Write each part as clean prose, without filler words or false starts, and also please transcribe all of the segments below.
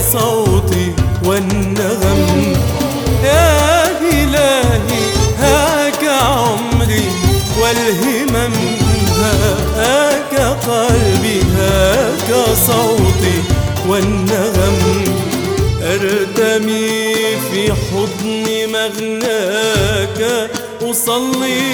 كصوتي والنغم. يا إلهي هاك عمري والهمم، هاك قلبي هاك صوتي والنغم. أرتمي في حضن مغناك أصلي،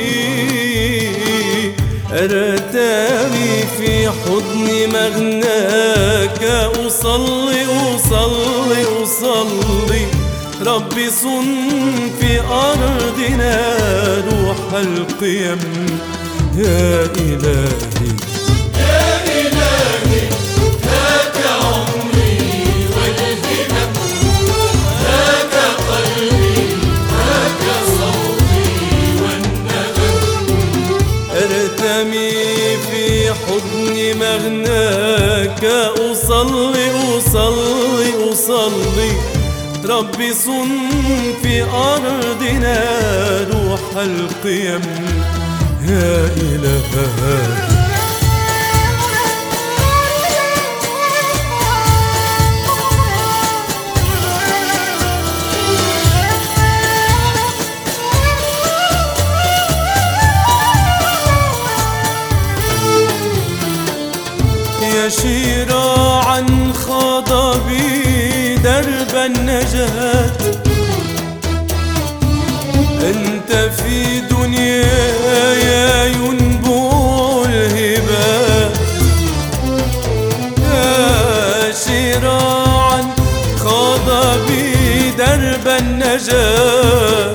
أرتمي في حضن مغناك أصلي أصلي أصلي. ربي صن في أرضنا روح القيم. يا إلهي يا إلهي هاك عمري والهمم، هاك قلبي هاك صوتي والنغم. أرتمي في حضن مغناك أصلي أصلي أصلي. ربي صن في أرضنا روح القيم. يا إلهي يا شراعا خاض بي درب النجاة، أنت في دنياي ينبوع الهبات. يا شراعا خاض بي درب النجاة،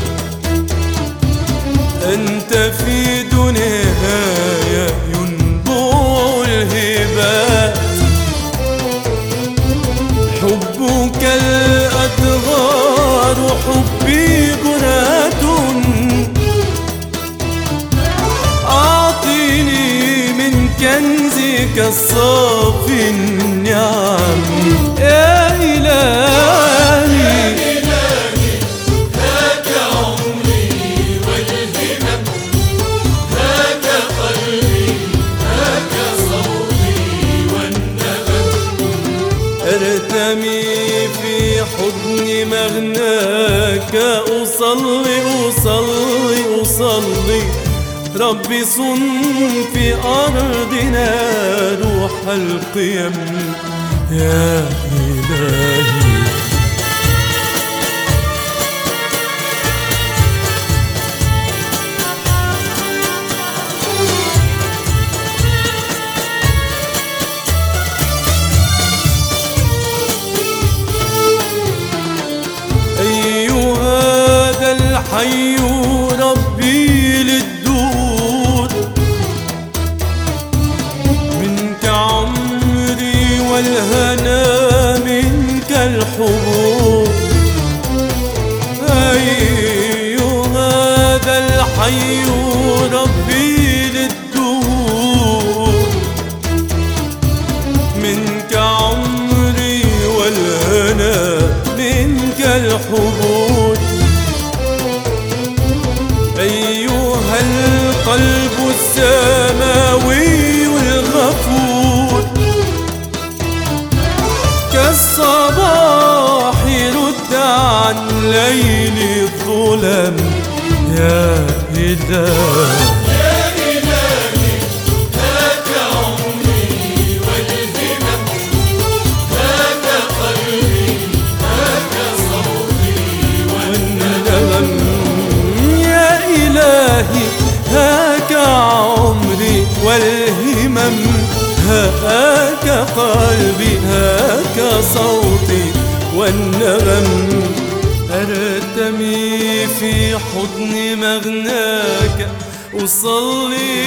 أنت في دنياي ينبوع الهبات. حبك الأدغار حبي جرات، أعطيني من كنزك الصافي النعم. يا إلهي هاك عمري والهمم، هاك قلبي هاك صوتي والنغم. أرتمي في حضن مغناك أصلي أصلي أصلي. ربي صن في أرضنا روح القيم. يا إلهي الحي ربي للدود، منك عمري والهنا منك الحبوب. أيها هذا الحي ربي للدود، منك عمري والهنا منك الحبوب. أيها القلب السماوي الغفور، كالصباح رد عن ليل الظلم. يا إلهي يا إلهي هاك عمري والهمم، هاك قلبي هاك صوتي والنغم. هاك عمري والهمم، هاك قلبي هاك صوتي والنغم. أرتمي في حضن مغناك أصلي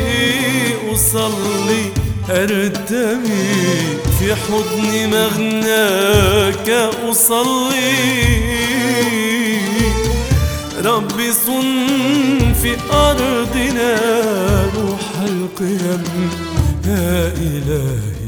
أصلي. أرتمي في حضن مغناك أصلي. ربي صن في أرضنا روح القيم. يا إلهي